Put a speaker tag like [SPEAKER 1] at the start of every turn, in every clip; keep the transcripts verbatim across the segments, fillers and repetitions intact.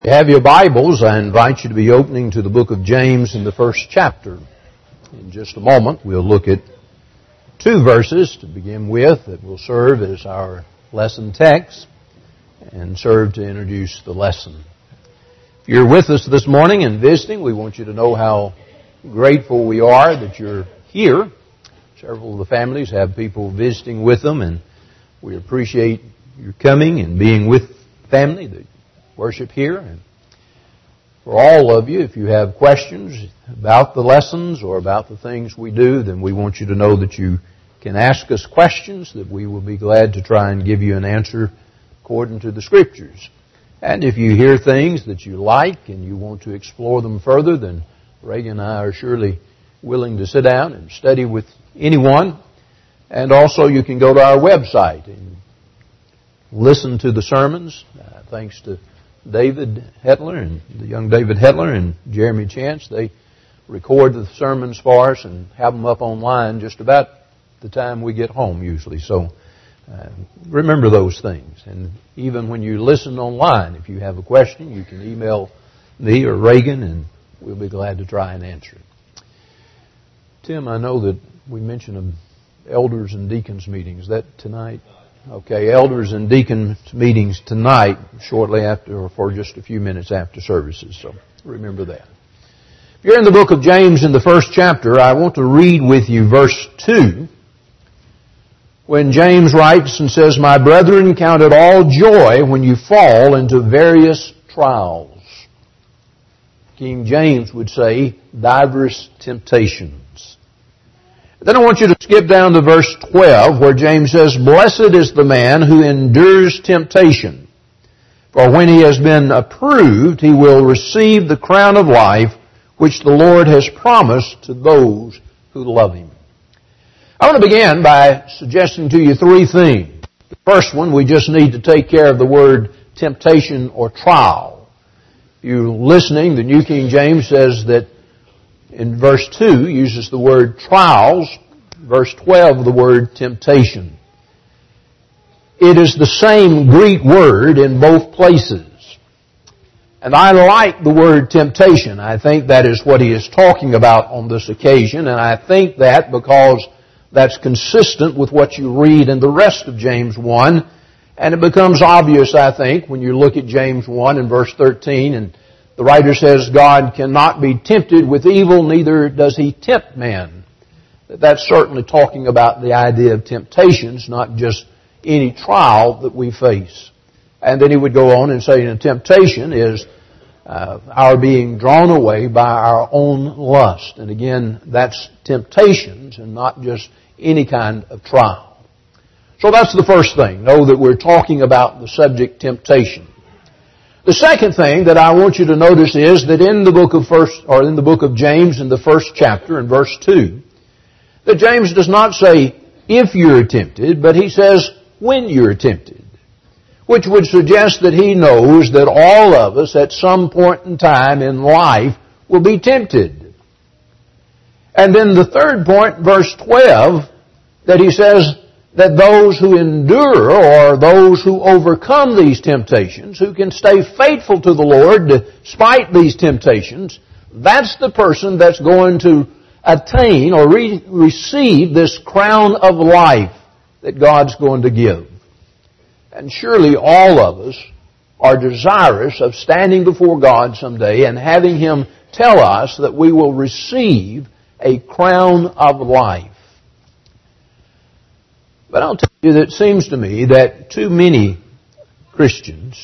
[SPEAKER 1] If you have your Bibles, I invite you to be opening to the book of James in the first chapter. In just a moment, we'll look at two verses to begin with that will serve as our lesson text and serve to introduce the lesson. If you're with us this morning and visiting, we want you to know how grateful we are that you're here. Several of the families have people visiting with them, and we appreciate your coming and being with family that worship here. And for all of you, if you have questions about the lessons or about the things we do, then we want you to know that you can ask us questions, that we will be glad to try and give you an answer according to the Scriptures. And if you hear things that you like and you want to explore them further, then Reagan and I are surely willing to sit down and study with anyone. And also you can go to our website and listen to the sermons. Uh, thanks to David Hetler and the young David Hetler and Jeremy Chance. They record the sermons for us and have them up online just about the time we get home usually. So uh, remember those things. And even when you listen online, if you have a question, you can email me or Reagan and we'll be glad to try and answer it. Tim, I know that we mentioned elders and deacons meetings. Is that tonight? Okay, elders and deacons meetings tonight, shortly after, or for just a few minutes after services. So remember that. If you're in the book of James in the first chapter, I want to read with you verse two. When James writes and says, "My brethren, count it all joy when you fall into various trials." King James would say, diverse temptations. Then I want you to skip down to verse twelve where James says, "Blessed is the man who endures temptation, for when he has been approved, he will receive the crown of life which the Lord has promised to those who love Him." I want to begin by suggesting to you three things. The first one, we just need to take care of the word temptation or trial. If you're listening, the New King James says that in verse two, uses the word trials. Verse twelve, the word temptation. It is the same Greek word in both places. And I like the word temptation. I think that is what he is talking about on this occasion. And I think that because that's consistent with what you read in the rest of James one. And it becomes obvious, I think, when you look at James one and verse thirteen, and the writer says, "God cannot be tempted with evil, neither does He tempt man." That's certainly talking about the idea of temptations, not just any trial that we face. And then he would go on and say, "And temptation is uh, our being drawn away by our own lust." And again, that's temptations and not just any kind of trial. So that's the first thing. Know that we're talking about the subject temptation. The second thing that I want you to notice is that in the book of first, or in the book of James in the first chapter in verse two, that James does not say if you're tempted, but he says when you're tempted, which would suggest that he knows that all of us at some point in time in life will be tempted. And then the third point, verse twelve, that he says that those who endure, or those who overcome these temptations, who can stay faithful to the Lord despite these temptations, that's the person that's going to attain or re- receive this crown of life that God's going to give. And surely all of us are desirous of standing before God someday and having Him tell us that we will receive a crown of life. But I'll tell you that it seems to me that too many Christians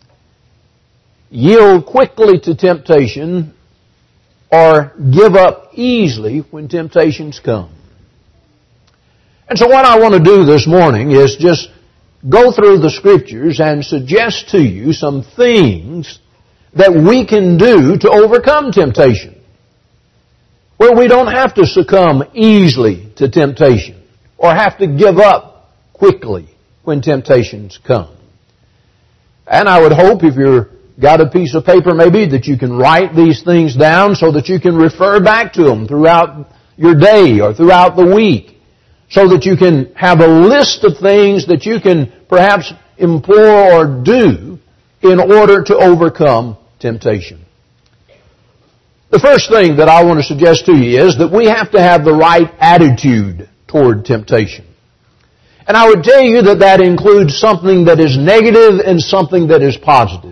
[SPEAKER 1] yield quickly to temptation or give up easily when temptations come. And so what I want to do this morning is just go through the Scriptures and suggest to you some things that we can do to overcome temptation, where we don't have to succumb easily to temptation or have to give up quickly when temptations come. And I would hope if you've got a piece of paper maybe that you can write these things down so that you can refer back to them throughout your day or throughout the week, so that you can have a list of things that you can perhaps implore or do in order to overcome temptation. The first thing that I want to suggest to you is that we have to have the right attitude toward temptation. And I would tell you that that includes something that is negative and something that is positive.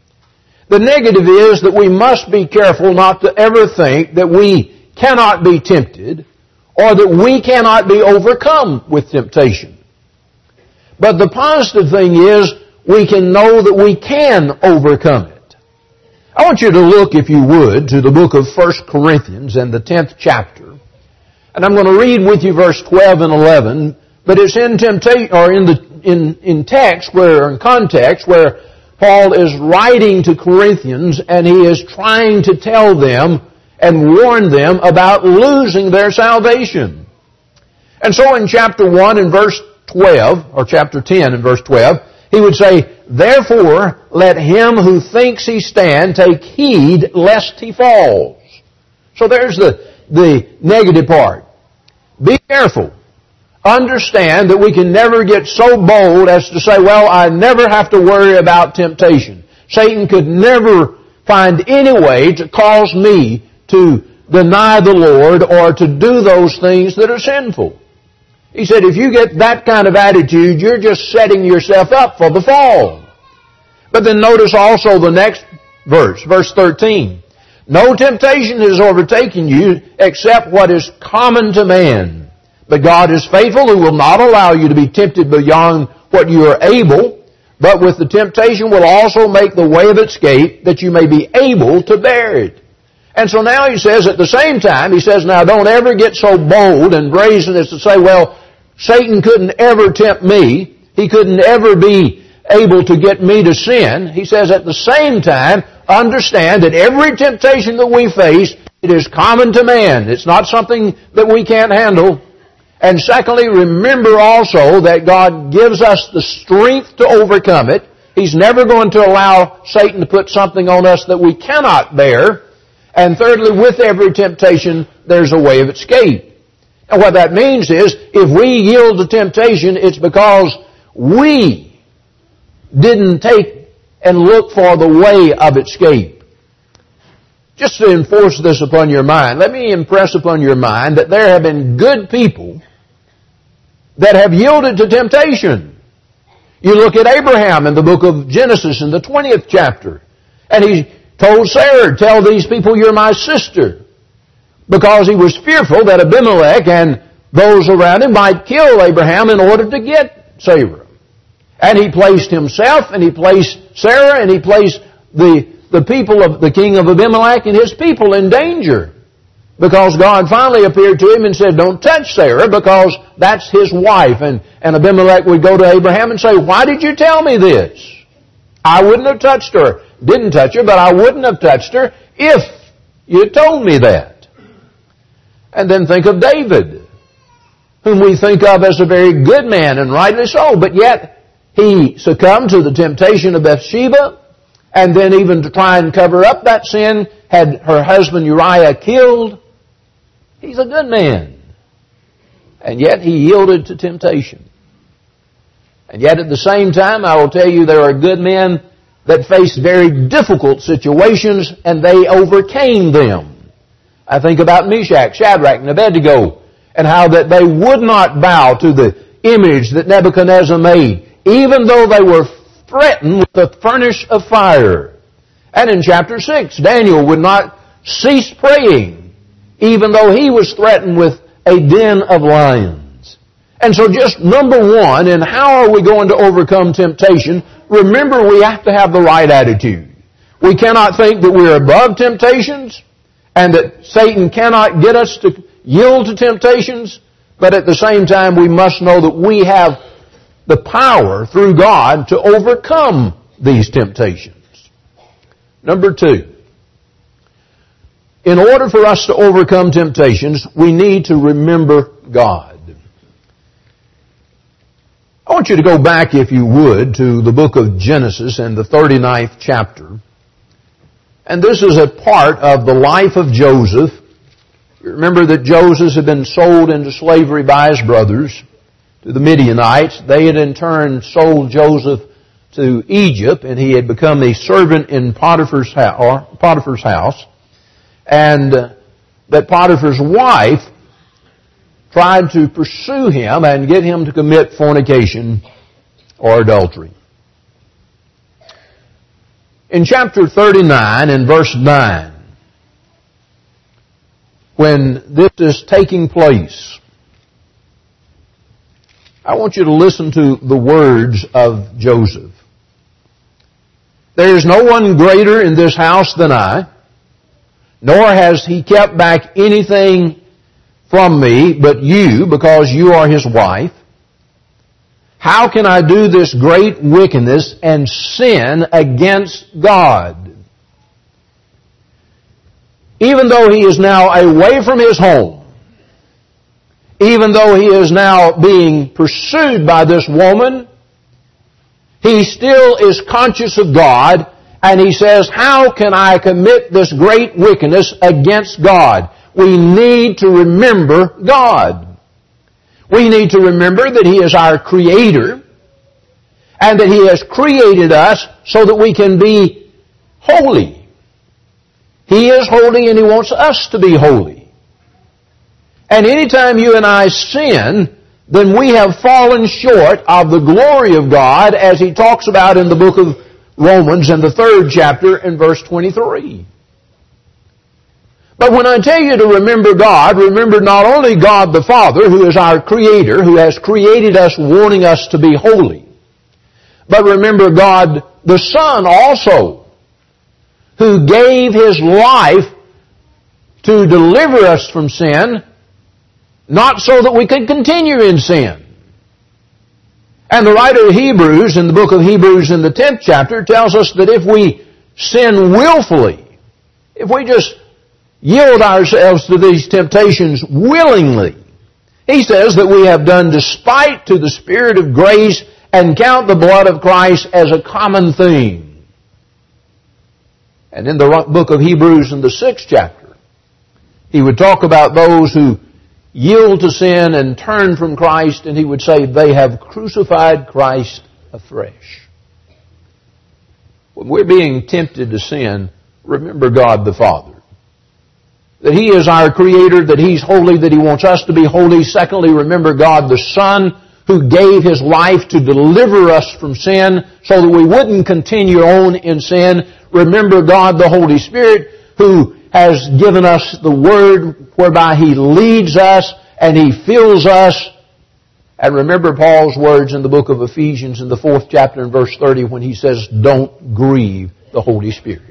[SPEAKER 1] The negative is that we must be careful not to ever think that we cannot be tempted or that we cannot be overcome with temptation. But the positive thing is we can know that we can overcome it. I want you to look, if you would, to the book of First Corinthians and the tenth chapter. And I'm going to read with you verse twelve and eleven, but it's in temptation, or in the, in, in text where, in context where Paul is writing to Corinthians and he is trying to tell them and warn them about losing their salvation. And so in chapter one and verse twelve, or chapter ten and verse twelve, he would say, "Therefore, let him who thinks he stand take heed lest he falls." So there's the, the negative part. Be careful. Understand that we can never get so bold as to say, well, I never have to worry about temptation. Satan could never find any way to cause me to deny the Lord or to do those things that are sinful. He said, if you get that kind of attitude, you're just setting yourself up for the fall. But then notice also the next verse, verse thirteen. "No temptation has overtaken you except what is common to man. But God is faithful, who will not allow you to be tempted beyond what you are able, but with the temptation will also make the way of escape, that you may be able to bear it." And so now he says, at the same time, he says, now don't ever get so bold and brazen as to say, well, Satan couldn't ever tempt me. He couldn't ever be able to get me to sin. He says, at the same time, understand that every temptation that we face, it is common to man. It's not something that we can't handle. And secondly, remember also that God gives us the strength to overcome it. He's never going to allow Satan to put something on us that we cannot bear. And thirdly, with every temptation, there's a way of escape. And what that means is, if we yield to temptation, it's because we didn't take and look for the way of escape. Just to enforce this upon your mind, let me impress upon your mind that there have been good people that have yielded to temptation. You look at Abraham in the book of Genesis in the twentieth chapter, and he told Sarah, "Tell these people you're my sister," because he was fearful that Abimelech and those around him might kill Abraham in order to get Sarah. And he placed himself, and he placed Sarah, and he placed the, the people of the king of Abimelech and his people in danger. Because God finally appeared to him and said, "Don't touch Sarah, because that's his wife." And, and Abimelech would go to Abraham and say, "Why did you tell me this? I wouldn't have touched her." Didn't touch her, but I wouldn't have touched her if you had told me that. And then think of David, whom we think of as a very good man, and rightly so, but yet he succumbed to the temptation of Bathsheba, and then even to try and cover up that sin, had her husband Uriah killed. He's a good man. And yet he yielded to temptation. And yet at the same time, I will tell you, there are good men that faced very difficult situations, and they overcame them. I think about Meshach, Shadrach, and Abednego, and how that they would not bow to the image that Nebuchadnezzar made, even though they were threatened with the furnace of fire. And in chapter six, Daniel would not cease praying, even though he was threatened with a den of lions. And so just number one, in how are we going to overcome temptation? Remember, we have to have the right attitude. We cannot think that we're above temptations and that Satan cannot get us to yield to temptations, but at the same time we must know that we have the power through God to overcome these temptations. Number two, in order for us to overcome temptations, we need to remember God. I want you to go back, if you would, to the book of Genesis and the thirty-ninth chapter. And this is a part of the life of Joseph. You remember that Joseph had been sold into slavery by his brothers to the Midianites. They had in turn sold Joseph to Egypt, and he had become a servant in Potiphar's house, Potiphar's house, and uh, that Potiphar's wife tried to pursue him and get him to commit fornication or adultery. In chapter thirty-nine, in verse nine, when this is taking place, I want you to listen to the words of Joseph. There is no one greater in this house than I, nor has he kept back anything from me but you, because you are his wife. How can I do this great wickedness and sin against God? Even though he is now away from his home, even though he is now being pursued by this woman, he still is conscious of God, and he says, how can I commit this great wickedness against God? We need to remember God. We need to remember that He is our Creator, and that He has created us so that we can be holy. He is holy, and He wants us to be holy. And anytime you and I sin, then we have fallen short of the glory of God, as He talks about in the book of Romans in the third chapter in verse twenty-three. But when I tell you to remember God, remember not only God the Father, who is our Creator, who has created us, wanting us to be holy, but remember God the Son also, who gave His life to deliver us from sin, not so that we could continue in sin. And the writer of Hebrews, in the book of Hebrews in the tenth chapter, tells us that if we sin willfully, if we just yield ourselves to these temptations willingly, he says that we have done despite to the Spirit of grace and count the blood of Christ as a common thing. And in the book of Hebrews in the sixth chapter, he would talk about those who yield to sin and turn from Christ, and he would say they have crucified Christ afresh. When we're being tempted to sin, remember God the Father. That He is our Creator, that He's holy, that He wants us to be holy. Secondly, remember God the Son, who gave His life to deliver us from sin so that we wouldn't continue on in sin. Remember God the Holy Spirit, who has given us the Word whereby He leads us and He fills us. And remember Paul's words in the book of Ephesians in the fourth chapter in verse thirty when he says, don't grieve the Holy Spirit.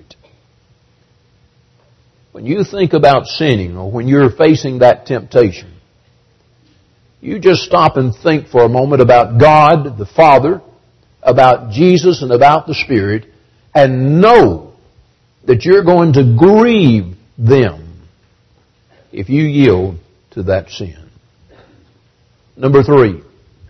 [SPEAKER 1] When you think about sinning, or when you're facing that temptation, you just stop and think for a moment about God the Father, about Jesus, and about the Spirit, and know that you're going to grieve them if you yield to that sin. Number three,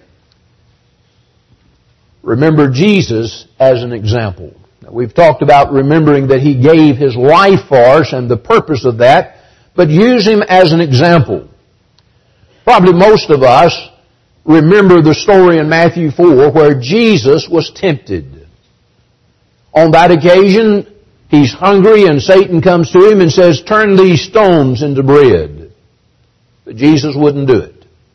[SPEAKER 1] remember Jesus as an example. Now, we've talked about remembering that He gave His life for us and the purpose of that, but use Him as an example. Probably most of us remember the story in Matthew four where Jesus was tempted. On that occasion, He's hungry and Satan comes to Him and says, turn these stones into bread. But Jesus wouldn't do it.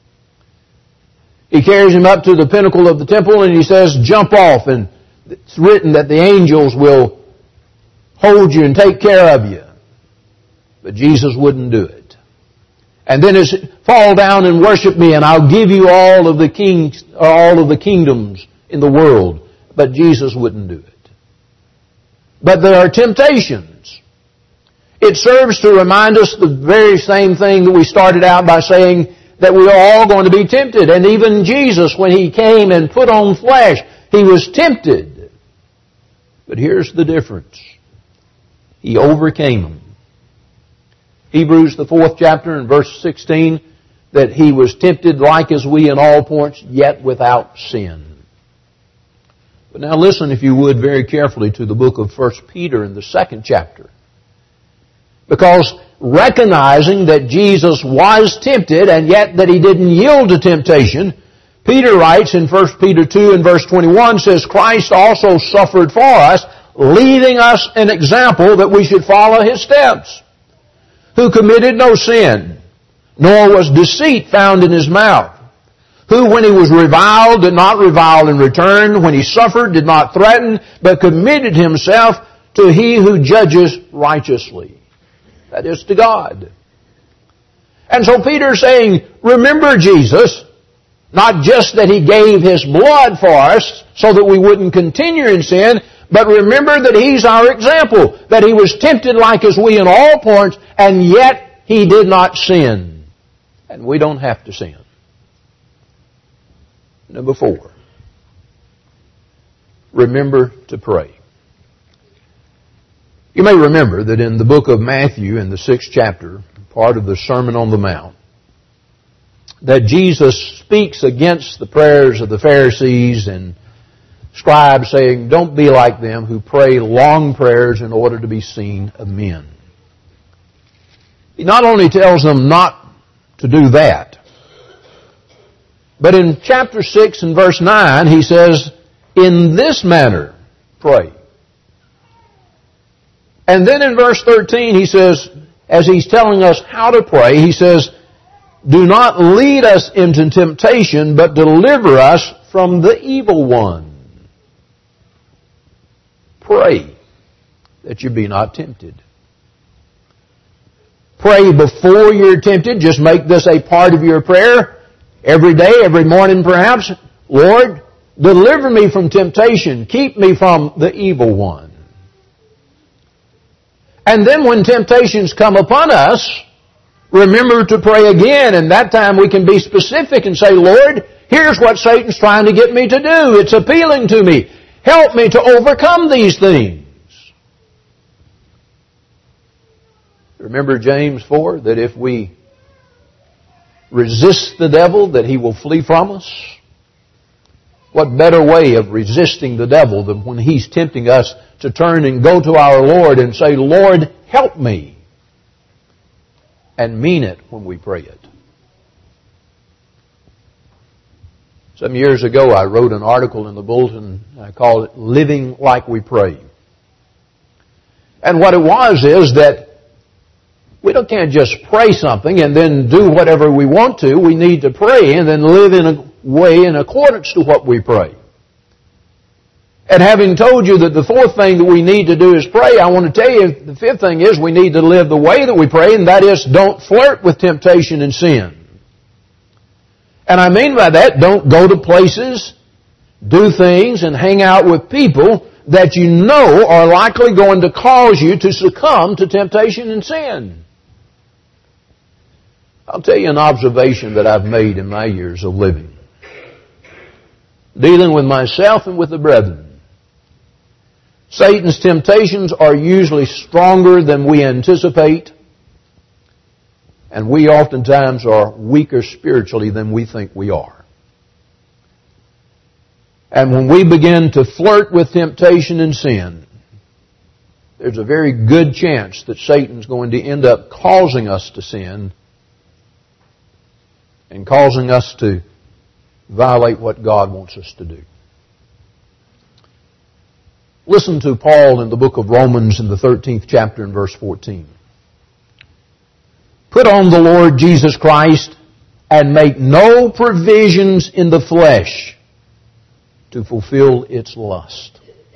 [SPEAKER 1] He carries Him up to the pinnacle of the temple and He says, jump off, and it's written that the angels will hold you and take care of you. But Jesus wouldn't do it. And then it's, fall down and worship me and I'll give you all of the kings, or all of the kingdoms in the world. But Jesus wouldn't do it. But there are temptations. It serves to remind us the very same thing that we started out by saying, that we are all going to be tempted. And even Jesus, when He came and put on flesh, He was tempted. But here's the difference. He overcame them. Hebrews, the fourth chapter, and verse sixteen, that He was tempted like as we in all points, yet without sin. But now listen, if you would, very carefully to the book of First Peter in the second chapter. Because recognizing that Jesus was tempted and yet that He didn't yield to temptation, Peter writes in First Peter two and verse twenty-one, says, Christ also suffered for us, leaving us an example that we should follow His steps, who committed no sin, nor was deceit found in His mouth, who when He was reviled did not revile in return, when He suffered did not threaten, but committed Himself to He who judges righteously. That is, to God. And so Peter's saying, remember Jesus, not just that He gave His blood for us so that we wouldn't continue in sin, but remember that He's our example, that He was tempted like as we in all points, and yet He did not sin. And we don't have to sin. Number four, remember to pray. You may remember that in the book of Matthew, in the sixth chapter, part of the Sermon on the Mount, that Jesus speaks against the prayers of the Pharisees and scribes, saying, don't be like them who pray long prayers in order to be seen of men. He not only tells them not to do that, but in chapter six and verse nine, he says, in this manner pray. And then in verse thirteen, he says, as he's telling us how to pray, he says, do not lead us into temptation, but deliver us from the evil one. Pray that you be not tempted. Pray before you're tempted. Just make this a part of your prayer. Every day, every morning perhaps. Lord, deliver me from temptation. Keep me from the evil one. And then when temptations come upon us, remember to pray again, and that time we can be specific and say, Lord, here's what Satan's trying to get me to do. It's appealing to me. Help me to overcome these things. Remember James four, that if we resist the devil, that he will flee from us? What better way of resisting the devil than when he's tempting us to turn and go to our Lord and say, Lord, help me. And mean it when we pray it. Some years ago I wrote an article in the bulletin. I called it Living Like We Pray. And what it was is that we don't, can't just pray something and then do whatever we want to. We need to pray and then live in a way in accordance to what we pray. And having told you that the fourth thing that we need to do is pray, I want to tell you the fifth thing is we need to live the way that we pray, and that is don't flirt with temptation and sin. And I mean by that, don't go to places, do things, and hang out with people that you know are likely going to cause you to succumb to temptation and sin. I'll tell you an observation that I've made in my years of living, dealing with myself and with the brethren. Satan's temptations are usually stronger than we anticipate, and we oftentimes are weaker spiritually than we think we are. And when we begin to flirt with temptation and sin, there's a very good chance that Satan's going to end up causing us to sin and causing us to violate what God wants us to do. Listen to Paul in the book of Romans in the thirteenth chapter and verse fourteen. Put on the Lord Jesus Christ and make no provisions in the flesh to fulfill its lust.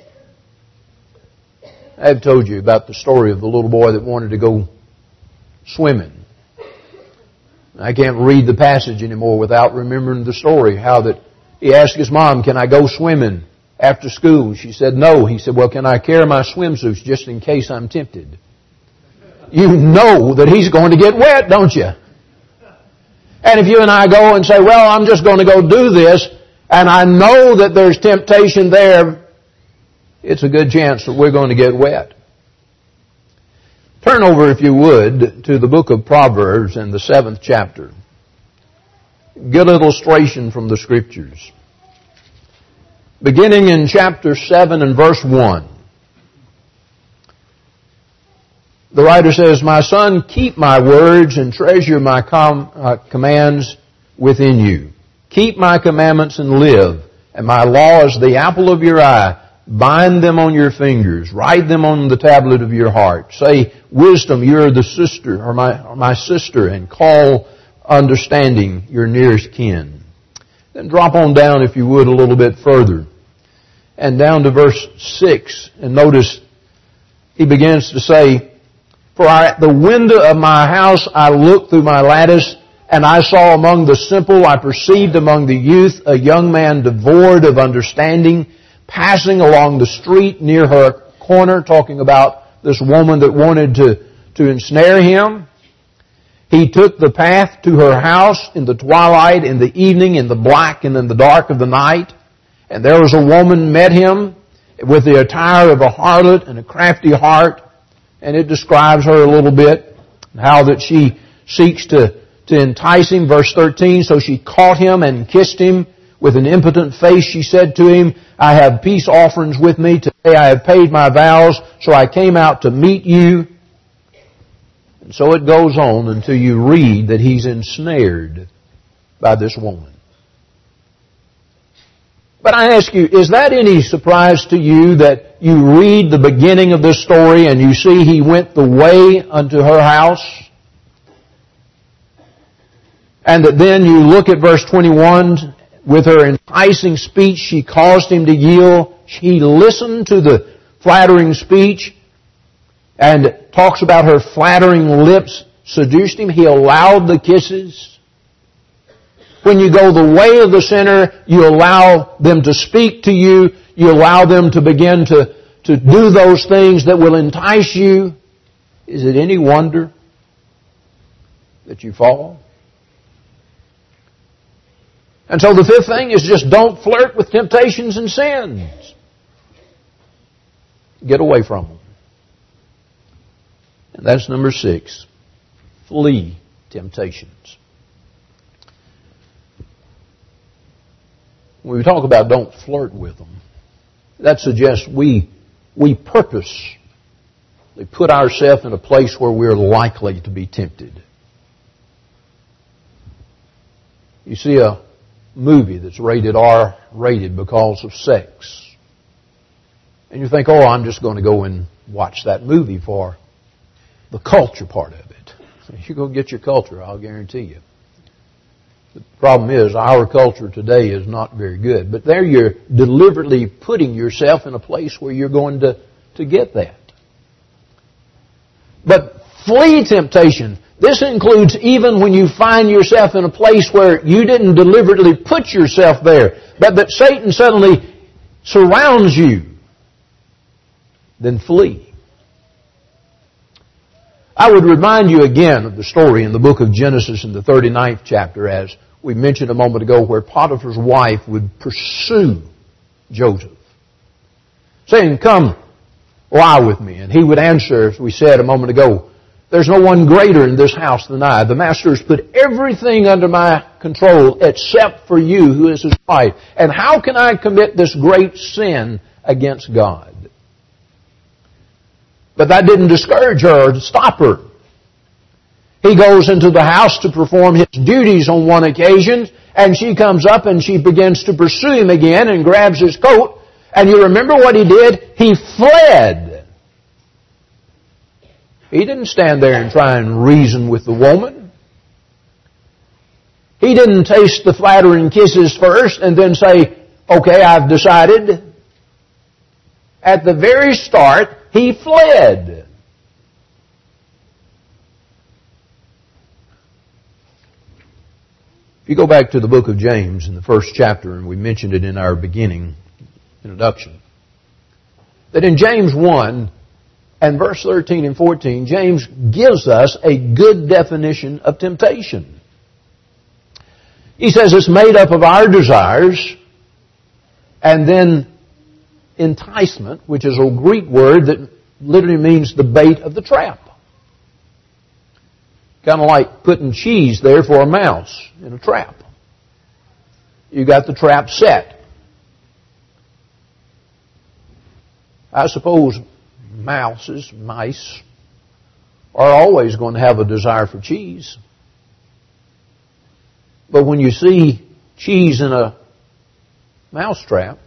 [SPEAKER 1] I've told you about the story of the little boy that wanted to go swimming. I can't read the passage anymore without remembering the story, how that he asked his mom, can I go swimming after school? She said no. He said, well, can I carry my swimsuits just in case I'm tempted? You know that he's going to get wet, don't you? And if you and I go and say, well, I'm just going to go do this, and I know that there's temptation there, it's a good chance that we're going to get wet. Turn over, if you would, to the book of Proverbs in the seventh chapter. Good illustration from the Scriptures. Beginning in chapter seven and verse one. The writer says, my son, keep my words and treasure my com- uh, commands within you. Keep my commandments and live, and my law is the apple of your eye. Bind them on your fingers. Write them on the tablet of your heart. Say, wisdom, you're the sister, or my, or my sister, and call understanding your nearest kin. Then drop on down, if you would, a little bit further. And down to verse six. And notice, he begins to say, For at the window of my house I looked through my lattice, and I saw among the simple, I perceived among the youth, a young man devoid of understanding, passing along the street near her corner, talking about this woman that wanted to, to ensnare him. He took the path to her house in the twilight, in the evening, in the black and in the dark of the night. And there was a woman met him with the attire of a harlot and a crafty heart. And it describes her a little bit, how that she seeks to, to entice him. Verse thirteen, so she caught him and kissed him. With an impotent face she said to him, I have peace offerings with me. Today I have paid my vows, so I came out to meet you. And so it goes on until you read that he's ensnared by this woman. But I ask you, is that any surprise to you that you read the beginning of this story and you see he went the way unto her house? And that then you look at verse twenty-one, with her enticing speech she caused him to yield. He listened to the flattering speech and talks about her flattering lips seduced him. He allowed the kisses. When you go the way of the sinner, you allow them to speak to you. You allow them to begin to, to do those things that will entice you. Is it any wonder that you fall? And so the fifth thing is just don't flirt with temptations and sins. Get away from them. And that's number six. Flee temptations. When we talk about don't flirt with them, that suggests we, we purposely put ourselves in a place where we're likely to be tempted. You see a movie that's rated R rated because of sex. And you think, oh, I'm just going to go and watch that movie for the culture part of it. You go get your culture, I'll guarantee you. The problem is our culture today is not very good. But there you're deliberately putting yourself in a place where you're going to, to get that. But flee temptation. This includes even when you find yourself in a place where you didn't deliberately put yourself there, but that Satan suddenly surrounds you. Then flee. I would remind you again of the story in the book of Genesis in the thirty-ninth chapter, as we mentioned a moment ago, where Potiphar's wife would pursue Joseph, saying, come, lie with me. And he would answer, as we said a moment ago, there's no one greater in this house than I. The master has put everything under my control except for you, who is his wife. And how can I commit this great sin against God? But that didn't discourage her or to stop her. He goes into the house to perform his duties on one occasion, and she comes up and she begins to pursue him again and grabs his coat. And you remember what he did? He fled. He didn't stand there and try and reason with the woman. He didn't taste the flattering kisses first and then say, okay, I've decided. At the very start, he fled. If you go back to the book of James in the first chapter, and we mentioned it in our beginning introduction, that in James one, and verse thirteen and fourteen, James gives us a good definition of temptation. He says it's made up of our desires and then enticement, which is a Greek word that literally means the bait of the trap. Kind of like putting cheese there for a mouse in a trap. You got the trap set. I suppose Mouses, mice, are always going to have a desire for cheese. But when you see cheese in a mousetrap,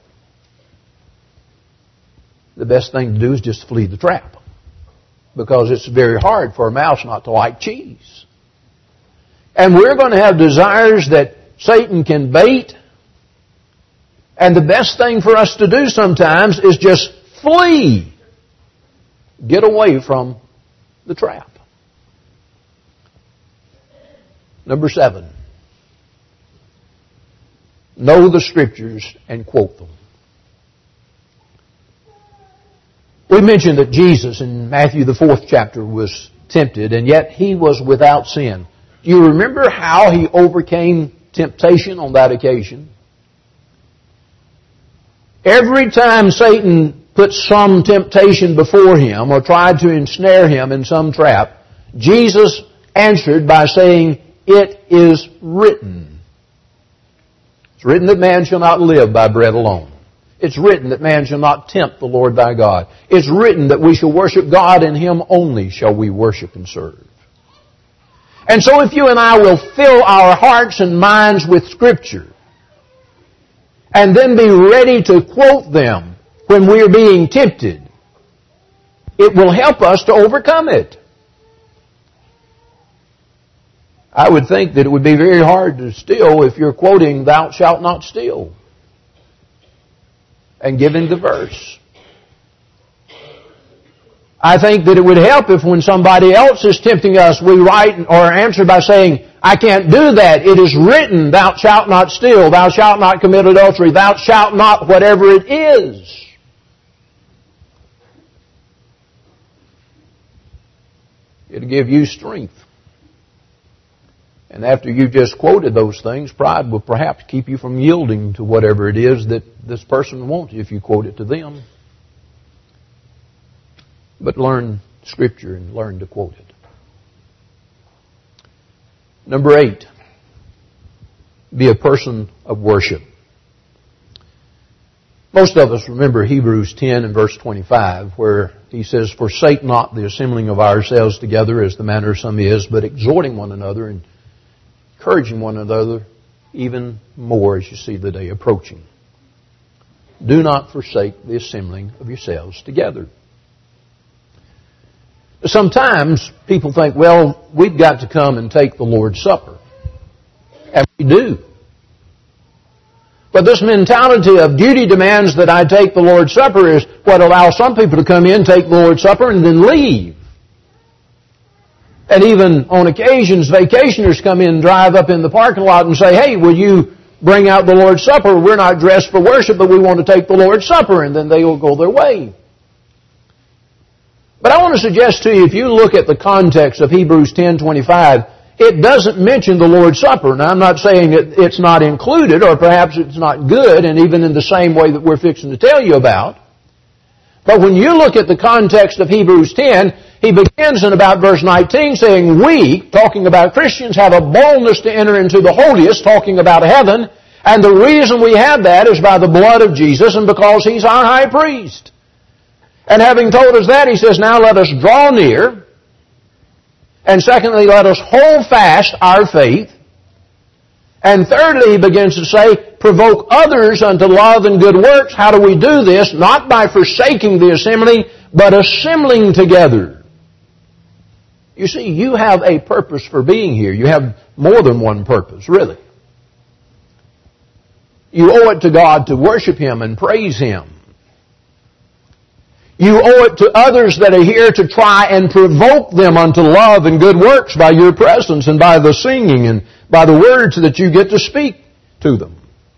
[SPEAKER 1] the best thing to do is just flee the trap. Because it's very hard for a mouse not to like cheese. And we're going to have desires that Satan can bait. And the best thing for us to do sometimes is just flee. Get away from the trap. Number seven. Know the Scriptures and quote them. We mentioned that Jesus in Matthew the fourth chapter was tempted, and yet He was without sin. Do you remember how He overcame temptation on that occasion? Every time Satan put some temptation before Him or tried to ensnare Him in some trap, Jesus answered by saying, "It is written." It's written that man shall not live by bread alone. It's written that man shall not tempt the Lord thy God. It's written that we shall worship God, and Him only shall we worship and serve. And so if you and I will fill our hearts and minds with Scripture, and then be ready to quote them when we are being tempted, it will help us to overcome it. I would think that it would be very hard to steal if you're quoting, "Thou shalt not steal," and giving the verse. I think that it would help if when somebody else is tempting us, we write or answer by saying, "I can't do that. It is written, thou shalt not steal, thou shalt not commit adultery, thou shalt not," whatever it is. It'll give you strength. And after you've just quoted those things, pride will perhaps keep you from yielding to whatever it is that this person wants if you quote it to them. But learn Scripture and learn to quote it. Number eight, be a person of worship. Most of us remember Hebrews ten and verse twenty-five, where he says, "Forsake not the assembling of ourselves together as the manner of some is, but exhorting one another and encouraging one another even more as you see the day approaching. Do not forsake the assembling of yourselves together." Sometimes people think, well, we've got to come and take the Lord's Supper. And we do. But this mentality of duty demands that I take the Lord's Supper is what allows some people to come in, take the Lord's Supper, and then leave. And even on occasions, vacationers come in, drive up in the parking lot and say, "Hey, will you bring out the Lord's Supper? We're not dressed for worship, but we want to take the Lord's Supper." And then they will go their way. But I want to suggest to you, if you look at the context of Hebrews ten twenty-five, it doesn't mention the Lord's Supper. Now, I'm not saying that it's not included, or perhaps it's not good, and even in the same way that we're fixing to tell you about. But when you look at the context of Hebrews ten, he begins in about verse nineteen saying, "We," talking about Christians, "have a boldness to enter into the holiest," talking about heaven. And the reason we have that is by the blood of Jesus and because He's our high priest. And having told us that, he says, "Now let us draw near. And secondly, let us hold fast our faith. And thirdly," he begins to say, "provoke others unto love and good works." How do we do this? Not by forsaking the assembly, but assembling together. You see, you have a purpose for being here. You have more than one purpose, really. You owe it to God to worship Him and praise Him. You owe it to others that are here to try and provoke them unto love and good works by your presence and by the singing and by the words that you get to speak to them.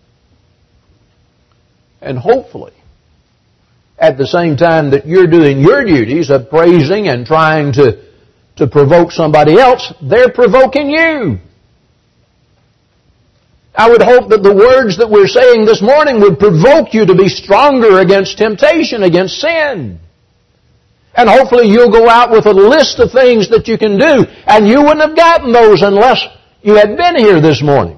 [SPEAKER 1] And hopefully, at the same time that you're doing your duties of praising and trying to, to provoke somebody else, they're provoking you. I would hope that the words that we're saying this morning would provoke you to be stronger against temptation, against sin. And hopefully you'll go out with a list of things that you can do, and you wouldn't have gotten those unless you had been here this morning.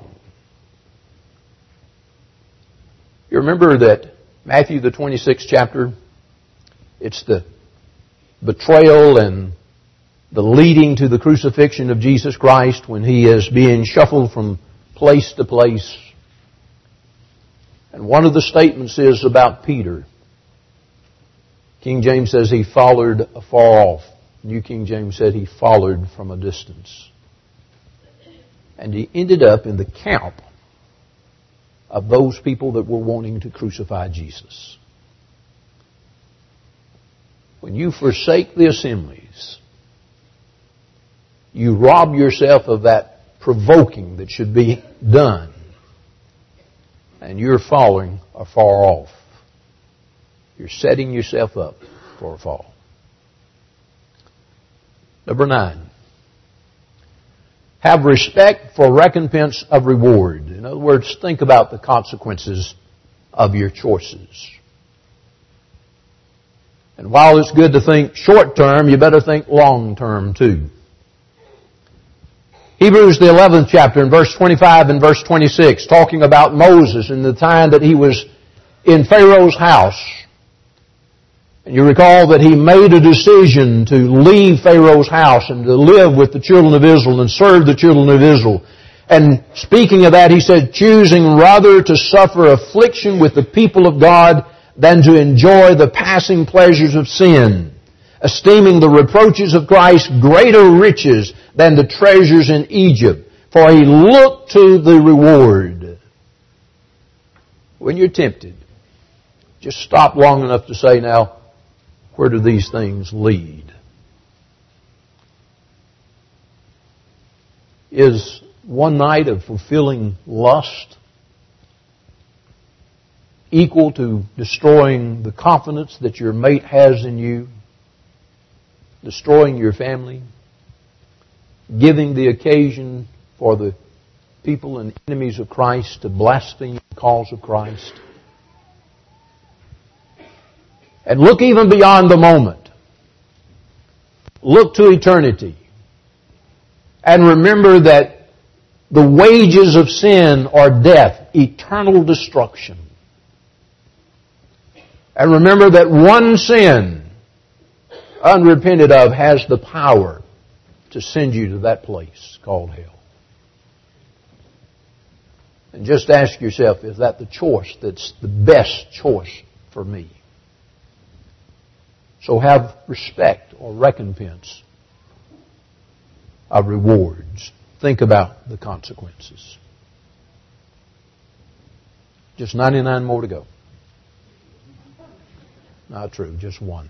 [SPEAKER 1] You remember that Matthew the twenty-sixth chapter, it's the betrayal and the leading to the crucifixion of Jesus Christ when He is being shuffled from place to place, And one of the statements is about Peter. King James says he followed afar off. New King James said he followed from a distance. And he ended up in the camp of those people that were wanting to crucify Jesus. When you forsake the assemblies, you rob yourself of that provoking that should be done. And you're falling afar off. You're setting yourself up for a fall. Number nine. Have respect for recompense of reward. In other words, think about the consequences of your choices. And while it's good to think short term, you better think long term too. Hebrews the eleventh chapter in verse twenty-five and verse twenty-six, talking about Moses and the time that he was in Pharaoh's house. And you recall that he made a decision to leave Pharaoh's house and to live with the children of Israel and serve the children of Israel. And speaking of that, he said, choosing rather to suffer affliction with the people of God than to enjoy the passing pleasures of sin, esteeming the reproaches of Christ greater riches than the treasures in Egypt, for he looked to the reward. When you're tempted, just stop long enough to say, now, where do these things lead? Is one night of fulfilling lust equal to destroying the confidence that your mate has in you, destroying your family, giving the occasion for the people and enemies of Christ to blaspheme the cause of Christ? And look even beyond the moment. Look to eternity. And remember that the wages of sin are death, eternal destruction. And remember that one sin, unrepented of, has the power to send you to that place called hell. And just ask yourself, is that the choice that's the best choice for me? So have respect or recompense of rewards. Think about the consequences. Just ninety-nine more to go. Not true, just one.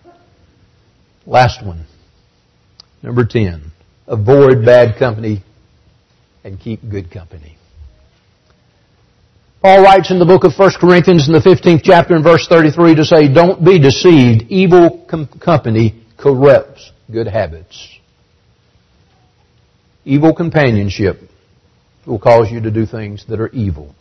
[SPEAKER 1] Last one. Number ten. Avoid bad company and keep good company. Paul writes in the book of First Corinthians in the fifteenth chapter in verse thirty-three to say, don't be deceived. Evil com- company corrupts good habits. Evil companionship will cause you to do things that are evil.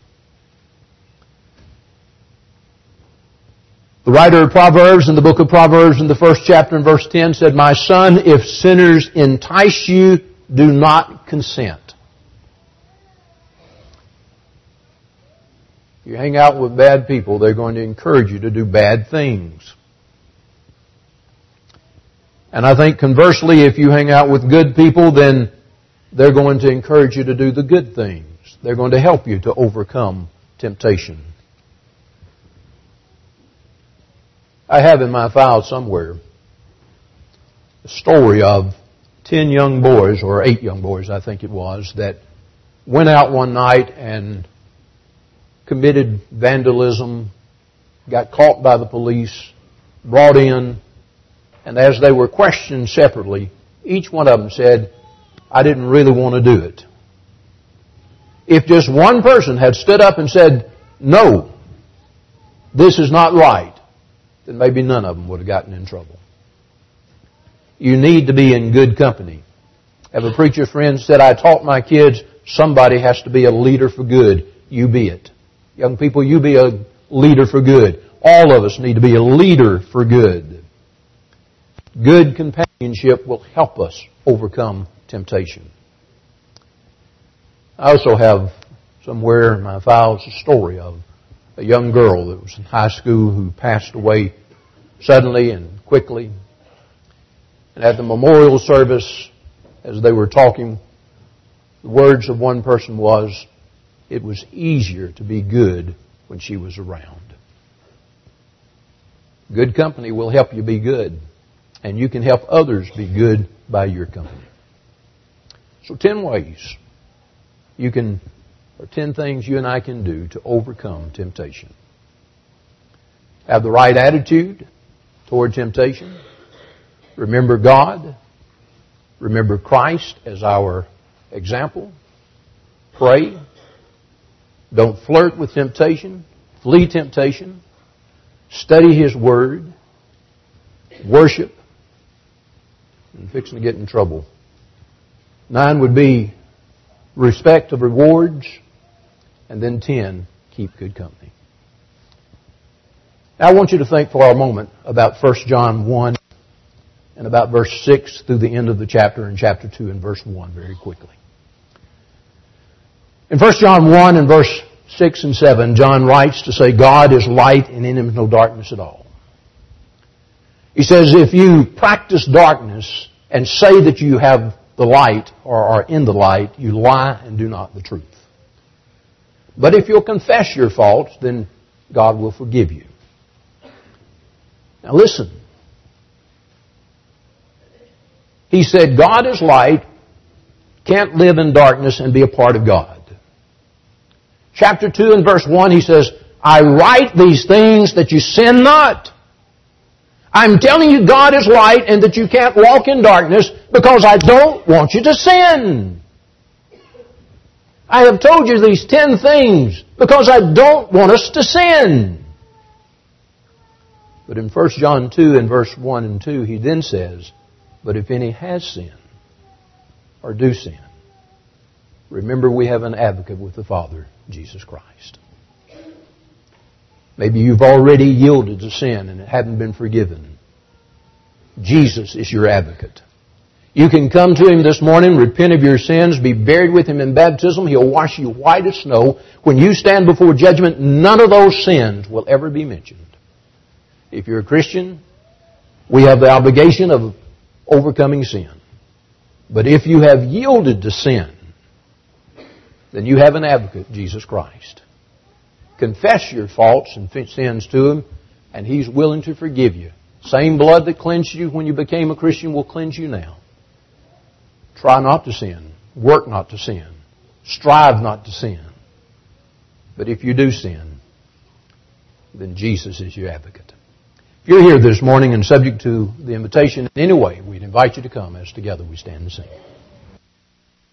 [SPEAKER 1] The writer of Proverbs in the book of Proverbs in the first chapter in verse ten said, my son, if sinners entice you, do not consent. You hang out with bad people, they're going to encourage you to do bad things. And I think conversely, if you hang out with good people, then they're going to encourage you to do the good things. They're going to help you to overcome temptation. I have in my file somewhere a story of ten young boys, or eight young boys I think it was, that went out one night and committed vandalism, got caught by the police, brought in, and as they were questioned separately, each one of them said, I didn't really want to do it. If just one person had stood up and said, no, this is not right, then maybe none of them would have gotten in trouble. You need to be in good company. I have a preacher friend said, I taught my kids, somebody has to be a leader for good. You be it. Young people, you be a leader for good. All of us need to be a leader for good. Good companionship will help us overcome temptation. I also have somewhere in my files a story of a young girl that was in high school who passed away suddenly and quickly. And at the memorial service, as they were talking, the words of one person was, it was easier to be good when she was around. Good company will help you be good, and you can help others be good by your company. So ten ways you can, or ten things you and I can do to overcome temptation. Have the right attitude toward temptation. Remember God. Remember Christ as our example. Pray. Don't flirt with temptation. Flee temptation. Study His Word. Worship. And fixing to get in trouble. Nine would be respect of rewards. And then ten, keep good company. Now I want you to think for a moment about First John one and about verse six through the end of the chapter and chapter two and verse one very quickly. In First John one and verse six and seven, John writes to say, God is light and in Him is no darkness at all. He says, if you practice darkness and say that you have the light or are in the light, you lie and do not the truth. But if you'll confess your faults, then God will forgive you. Now listen. He said, God is light, can't live in darkness and be a part of God. Chapter two and verse one, he says, I write these things that you sin not. I'm telling you God is light and that you can't walk in darkness because I don't want you to sin. I have told you these ten things because I don't want us to sin. But in First John two and verse one and two, he then says, but if any has sinned or do sin, remember we have an advocate with the Father, Jesus Christ. Maybe you've already yielded to sin and it hadn't been forgiven. Jesus is your advocate. You can come to Him this morning, repent of your sins, be buried with Him in baptism. He'll wash you white as snow. When you stand before judgment, none of those sins will ever be mentioned. If you're a Christian, we have the obligation of overcoming sin. But if you have yielded to sin, then you have an advocate, Jesus Christ. Confess your faults and sins to Him, and He's willing to forgive you. Same blood that cleansed you when you became a Christian will cleanse you now. Try not to sin. Work not to sin. Strive not to sin. But if you do sin, then Jesus is your advocate. If you're here this morning and subject to the invitation in any way, we'd invite you to come as together we stand and sing.